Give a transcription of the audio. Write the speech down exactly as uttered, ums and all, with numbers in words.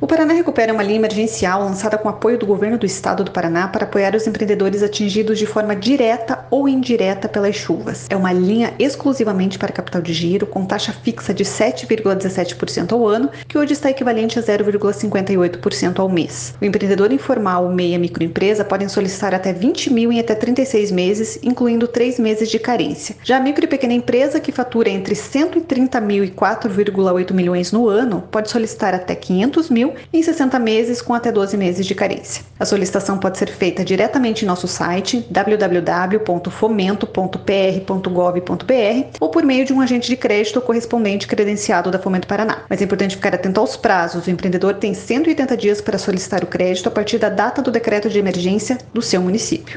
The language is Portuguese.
O Paraná Recupera é uma linha emergencial lançada com apoio do governo do estado do Paraná para apoiar os empreendedores atingidos de forma direta ou indireta pelas chuvas. É uma linha exclusivamente para capital de giro, com taxa fixa de sete vírgula dezessete por cento ao ano, que hoje está equivalente a zero vírgula cinquenta e oito por cento ao mês. O empreendedor informal ou meia microempresa podem solicitar até vinte mil em até trinta e seis meses, incluindo três meses de carência. Já a micro e pequena empresa, que fatura entre cento e trinta mil e quatro vírgula oito milhões no ano, pode solicitar até quinhentos mil em sessenta meses com até doze meses de carência. A solicitação pode ser feita diretamente em nosso site w w w ponto fomento ponto p r ponto gov ponto b r ou por meio de um agente de crédito correspondente credenciado da Fomento Paraná. Mas é importante ficar atento aos prazos. O empreendedor tem cento e oitenta dias para solicitar o crédito a partir da data do decreto de emergência do seu município.